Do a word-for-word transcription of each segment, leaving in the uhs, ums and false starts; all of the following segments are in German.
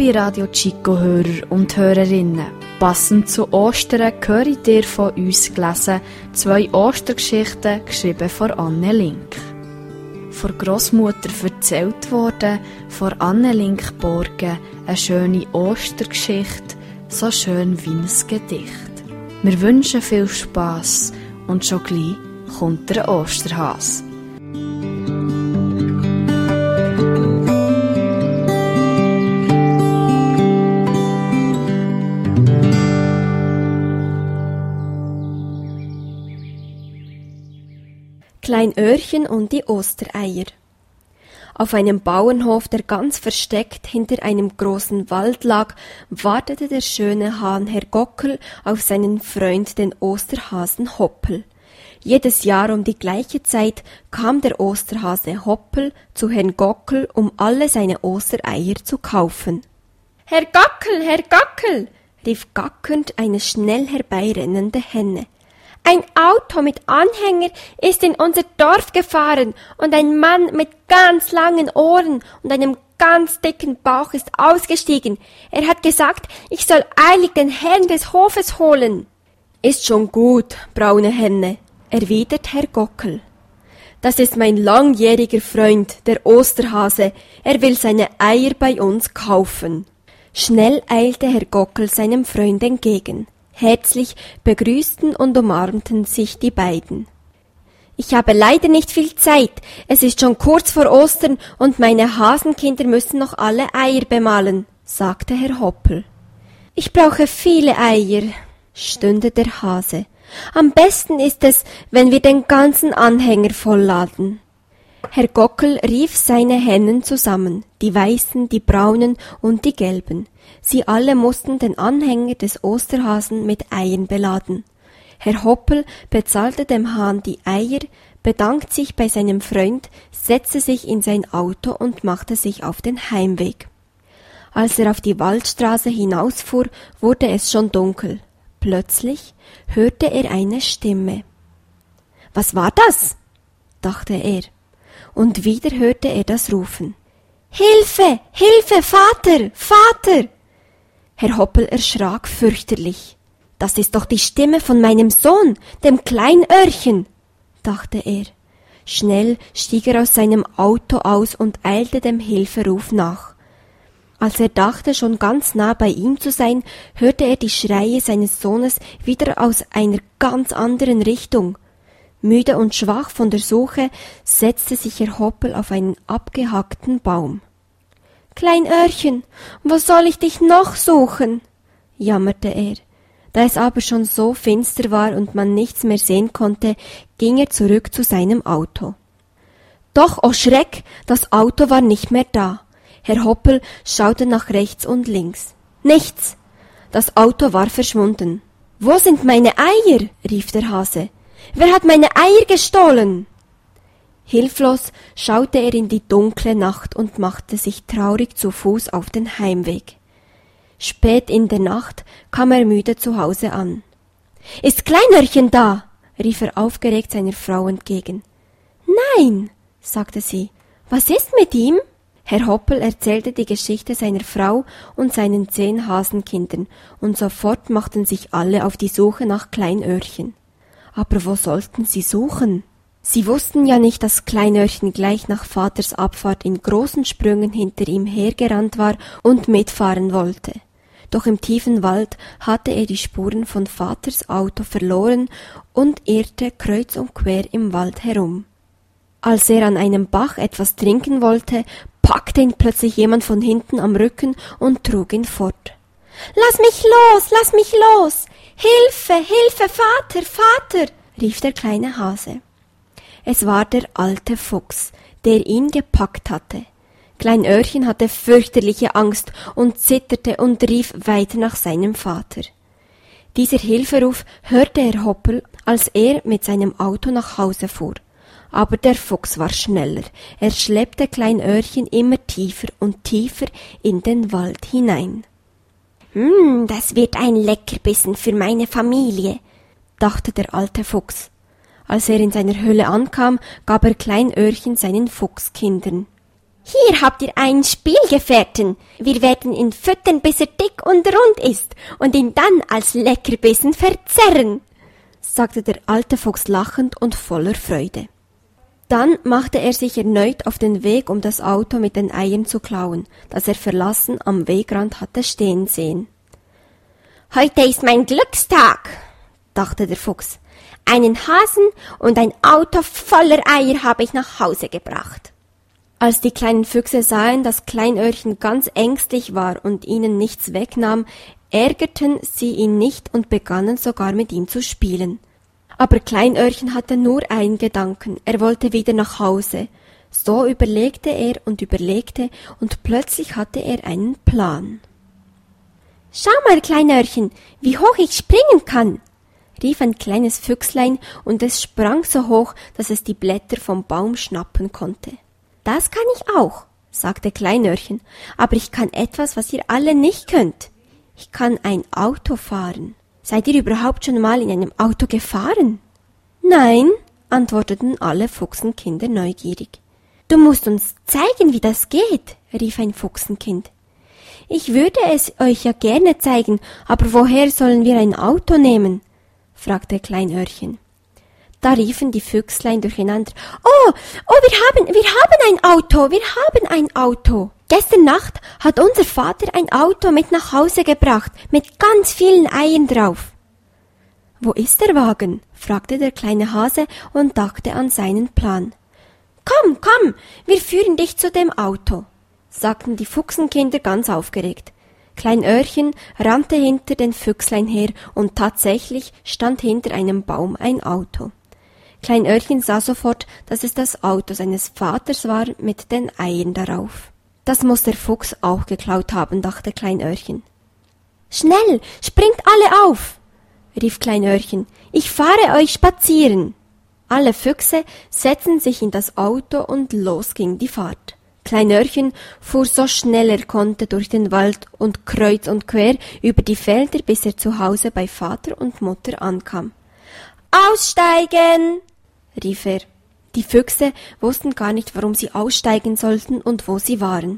Liebe Radio Chico-Hörer und Hörerinnen, passend zu Ostern höre dir von uns gelesen zwei Ostergeschichten, geschrieben von Anne Link. Von Grossmutter erzählt worden, von Anne Link Borgen, eine schöne Ostergeschichte, so schön wie ein Gedicht. Wir wünschen viel Spass und schon gleich kommt der Osterhase. Klein Öhrchen und die Ostereier. Auf einem Bauernhof, der ganz versteckt hinter einem großen Wald lag, wartete der schöne Hahn Herr Gockel auf seinen Freund, den Osterhasen Hoppel. Jedes Jahr um die gleiche Zeit kam der Osterhase Hoppel zu Herrn Gockel, um alle seine Ostereier zu kaufen. »Herr Gockel, Herr Gockel«, rief gackernd eine schnell herbeirennende Henne. »Ein Auto mit Anhänger ist in unser Dorf gefahren und ein Mann mit ganz langen Ohren und einem ganz dicken Bauch ist ausgestiegen. Er hat gesagt, ich soll eilig den Herrn des Hofes holen.« »Ist schon gut, braune Henne«, erwidert Herr Gockel. »Das ist mein langjähriger Freund, der Osterhase. Er will seine Eier bei uns kaufen.« Schnell eilte Herr Gockel seinem Freund entgegen. Herzlich begrüßten und umarmten sich die beiden. »Ich habe leider nicht viel Zeit. Es ist schon kurz vor Ostern und meine Hasenkinder müssen noch alle Eier bemalen«, sagte Herr Hoppel. »Ich brauche viele Eier«, stöhnte der Hase. »Am besten ist es, wenn wir den ganzen Anhänger vollladen.« Herr Gockel rief seine Hennen zusammen, die weißen, die braunen und die gelben. Sie alle mussten den Anhänger des Osterhasen mit Eiern beladen. Herr Hoppel bezahlte dem Hahn die Eier, bedankte sich bei seinem Freund, setzte sich in sein Auto und machte sich auf den Heimweg. Als er auf die Waldstraße hinausfuhr, wurde es schon dunkel. Plötzlich hörte er eine Stimme. »Was war das?« dachte er. Und wieder hörte er das Rufen. »Hilfe! Hilfe! Vater! Vater!« Herr Hoppel erschrak fürchterlich. »Das ist doch die Stimme von meinem Sohn, dem Kleinöhrchen«, dachte er. Schnell stieg er aus seinem Auto aus und eilte dem Hilferuf nach. Als er dachte, schon ganz nah bei ihm zu sein, hörte er die Schreie seines Sohnes wieder aus einer ganz anderen Richtung. Müde und schwach von der Suche setzte sich Herr Hoppel auf einen abgehackten Baum. »Kleinöhrchen, wo soll ich dich noch suchen?« jammerte er. Da es aber schon so finster war und man nichts mehr sehen konnte, ging er zurück zu seinem Auto. Doch, oh Schreck, das Auto war nicht mehr da. Herr Hoppel schaute nach rechts und links. Nichts! Das Auto war verschwunden. »Wo sind meine Eier?« rief der Hase. »Wer hat meine Eier gestohlen?« Hilflos schaute er in die dunkle Nacht und machte sich traurig zu Fuß auf den Heimweg. Spät in der Nacht kam er müde zu Hause an. »Ist Kleinöhrchen da?« rief er aufgeregt seiner Frau entgegen. »Nein«, sagte sie. »Was ist mit ihm?« Herr Hoppel erzählte die Geschichte seiner Frau und seinen zehn Hasenkindern, und sofort machten sich alle auf die Suche nach Kleinöhrchen. Aber wo sollten sie suchen? Sie wussten ja nicht, dass Kleinöhrchen gleich nach Vaters Abfahrt in großen Sprüngen hinter ihm hergerannt war und mitfahren wollte. Doch im tiefen Wald hatte er die Spuren von Vaters Auto verloren und irrte kreuz und quer im Wald herum. Als er an einem Bach etwas trinken wollte, packte ihn plötzlich jemand von hinten am Rücken und trug ihn fort. »Lass mich los, lass mich los! Hilfe, Hilfe, Vater, Vater!« rief der kleine Hase. Es war der alte Fuchs, der ihn gepackt hatte. Kleinöhrchen hatte fürchterliche Angst und zitterte und rief weiter nach seinem Vater. Dieser Hilferuf hörte Herr Hoppel, als er mit seinem Auto nach Hause fuhr. Aber der Fuchs war schneller. Er schleppte Kleinöhrchen immer tiefer und tiefer in den Wald hinein. »Hm, das wird ein Leckerbissen für meine Familie«, dachte der alte Fuchs. Als er in seiner Höhle ankam, gab er Kleinöhrchen seinen Fuchskindern. Hier habt ihr einen Spielgefährten. Wir werden ihn füttern, bis er dick und rund ist und ihn dann als Leckerbissen verzerren, sagte der alte Fuchs lachend und voller Freude. Dann machte er sich erneut auf den Weg, um das Auto mit den Eiern zu klauen, das er verlassen am Wegrand hatte stehen sehen. Heute ist mein Glückstag, dachte der Fuchs. Einen Hasen und ein Auto voller Eier habe ich nach Hause gebracht. Als die kleinen Füchse sahen, dass Kleinöhrchen ganz ängstlich war und ihnen nichts wegnahm, ärgerten sie ihn nicht und begannen sogar mit ihm zu spielen. Aber Kleinöhrchen hatte nur einen Gedanken, er wollte wieder nach Hause. So überlegte er und überlegte, und plötzlich hatte er einen Plan. »Schau mal, Kleinöhrchen, wie hoch ich springen kann«, rief ein kleines Füchslein, und es sprang so hoch, dass es die Blätter vom Baum schnappen konnte. »Das kann ich auch«, sagte Kleinöhrchen, »aber ich kann etwas, was ihr alle nicht könnt. Ich kann ein Auto fahren. Seid ihr überhaupt schon mal in einem Auto gefahren?« »Nein«, antworteten alle Fuchsenkinder neugierig. »Du musst uns zeigen, wie das geht«, rief ein Fuchsenkind. »Ich würde es euch ja gerne zeigen, aber woher sollen wir ein Auto nehmen?« fragte Kleinöhrchen. Da riefen die Füchslein durcheinander, »Oh, oh, wir haben, wir haben ein Auto, wir haben ein Auto. Gestern Nacht hat unser Vater ein Auto mit nach Hause gebracht, mit ganz vielen Eiern drauf.« »Wo ist der Wagen?« fragte der kleine Hase und dachte an seinen Plan. »Komm, komm, wir führen dich zu dem Auto«, sagten die Fuchsenkinder ganz aufgeregt. Kleinöhrchen rannte hinter den Füchslein her, und tatsächlich stand hinter einem Baum ein Auto. Kleinöhrchen sah sofort, dass es das Auto seines Vaters war mit den Eiern darauf. Das muss der Fuchs auch geklaut haben, dachte Kleinöhrchen. »Schnell, springt alle auf«, rief Kleinöhrchen, »ich fahre euch spazieren.« Alle Füchse setzten sich in das Auto und los ging die Fahrt. Kleinöhrchen fuhr so schnell er konnte durch den Wald und kreuz und quer über die Felder, bis er zu Hause bei Vater und Mutter ankam. »Aussteigen«, rief er. Die Füchse wussten gar nicht, warum sie aussteigen sollten und wo sie waren.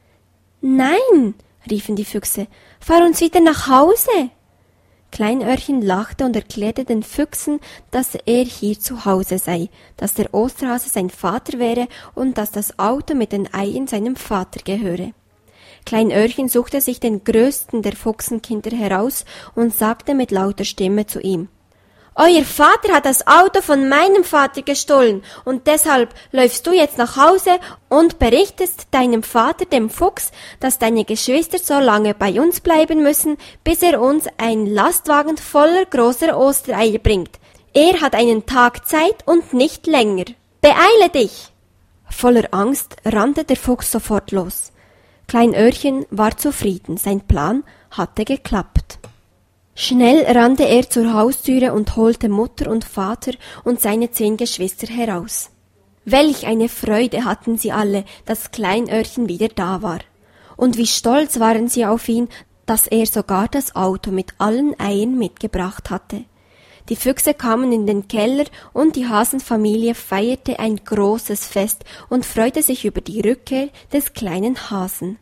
»Nein«, riefen die Füchse, »fahr uns wieder nach Hause.« Kleinöhrchen lachte und erklärte den Füchsen, dass er hier zu Hause sei, dass der Osterhase sein Vater wäre und dass das Auto mit den Eiern seinem Vater gehöre. Kleinöhrchen suchte sich den größten der Fuchsenkinder heraus und sagte mit lauter Stimme zu ihm, »Euer Vater hat das Auto von meinem Vater gestohlen, und deshalb läufst du jetzt nach Hause und berichtest deinem Vater, dem Fuchs, dass deine Geschwister so lange bei uns bleiben müssen, bis er uns einen Lastwagen voller großer Ostereier bringt. Er hat einen Tag Zeit und nicht länger. Beeile dich!« Voller Angst rannte der Fuchs sofort los. Kleinöhrchen war zufrieden, sein Plan hatte geklappt. Schnell rannte er zur Haustüre und holte Mutter und Vater und seine zehn Geschwister heraus. Welch eine Freude hatten sie alle, dass Kleinöhrchen wieder da war. Und wie stolz waren sie auf ihn, dass er sogar das Auto mit allen Eiern mitgebracht hatte. Die Füchse kamen in den Keller, und die Hasenfamilie feierte ein großes Fest und freute sich über die Rückkehr des kleinen Hasen.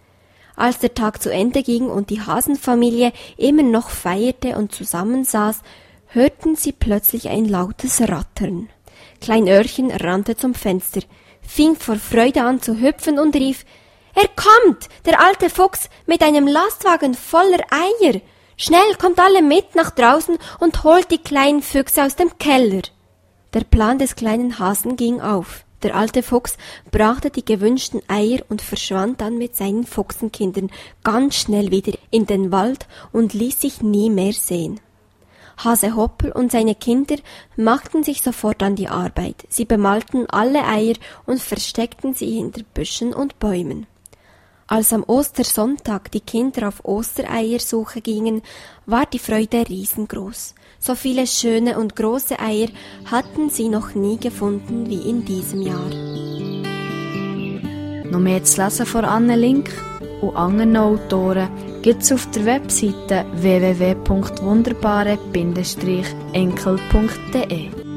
Als der Tag zu Ende ging und die Hasenfamilie immer noch feierte und zusammensaß, hörten sie plötzlich ein lautes Rattern. Kleinöhrchen rannte zum Fenster, fing vor Freude an zu hüpfen und rief, »Er kommt, der alte Fuchs, mit einem Lastwagen voller Eier! Schnell, kommt alle mit nach draußen und holt die kleinen Füchse aus dem Keller!« Der Plan des kleinen Hasen ging auf. Der alte Fuchs brachte die gewünschten Eier und verschwand dann mit seinen Fuchsenkindern ganz schnell wieder in den Wald und ließ sich nie mehr sehen. Hase Hoppel und seine Kinder machten sich sofort an die Arbeit. Sie bemalten alle Eier und versteckten sie hinter Büschen und Bäumen. Als am Ostersonntag die Kinder auf Ostereiersuche gingen, war die Freude riesengroß. So viele schöne und große Eier hatten sie noch nie gefunden wie in diesem Jahr. Noch mehr zu lesen von Anne Link und anderen Autoren gibt es auf der Webseite w w w punkt wunderbare Bindestrich enkel punkt d e.